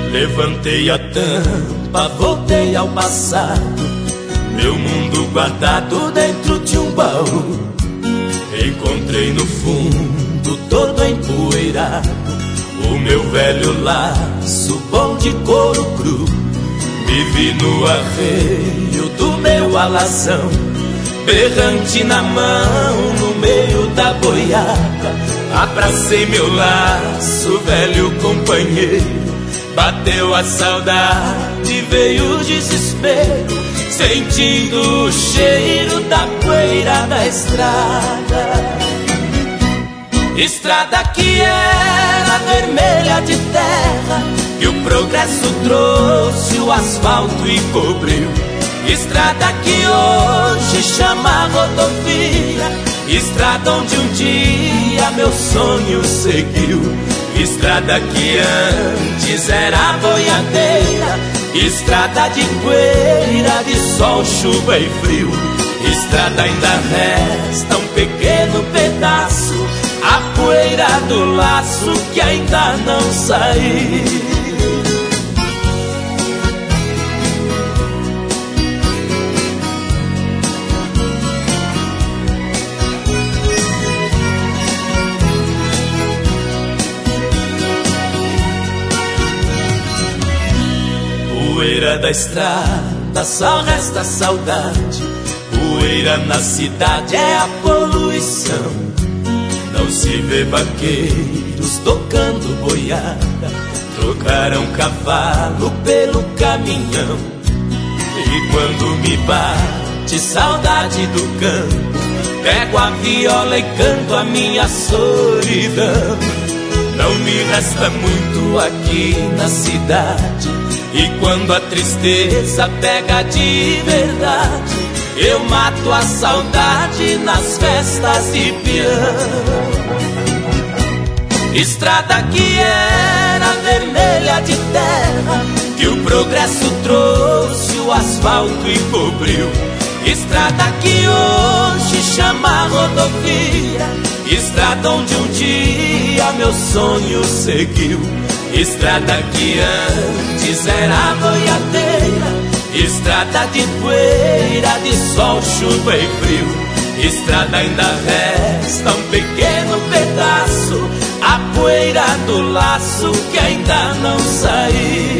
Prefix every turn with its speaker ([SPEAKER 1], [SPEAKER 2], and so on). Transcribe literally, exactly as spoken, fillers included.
[SPEAKER 1] Levantei a tampa, voltei ao passado, meu mundo guardado dentro de um baú. Encontrei no fundo, todo empoeirado, o meu velho laço bom de couro cru. Me vi no arreio do meu alazão, berrante na mão, no meio da boiada. Abracei meu laço, velho companheiro. Bateu a saudade, veio o desespero, sentindo o cheiro da poeira da estrada. Estrada que era vermelha de terra, e o progresso trouxe o asfalto e cobriu. Estrada que hoje chama rodovia, estrada onde um dia meu sonho seguiu. Estrada que antes era boiadeira, estrada de poeira, de sol, chuva e frio. Estrada ainda resta um pequeno pedaço, a poeira do laço que ainda não saiu. Poeira da estrada, só resta saudade. Poeira na cidade é a poluição. Não se vê vaqueiros tocando boiada, trocaram cavalo pelo caminhão. E quando me bate saudade do campo, pego a viola e canto a minha solidão. Não me resta muito aqui na cidade, e quando a tristeza pega de verdade, eu mato a saudade nas festas de peão. Estrada que era vermelha de terra, que o progresso trouxe o asfalto e cobriu. Estrada que hoje chama rodovia, estrada onde um dia meu sonho seguiu. Estrada que antes era boiadeira, estrada de poeira, de sol, chuva e frio. Estrada ainda resta um pequeno pedaço, a poeira do laço que ainda não saiu.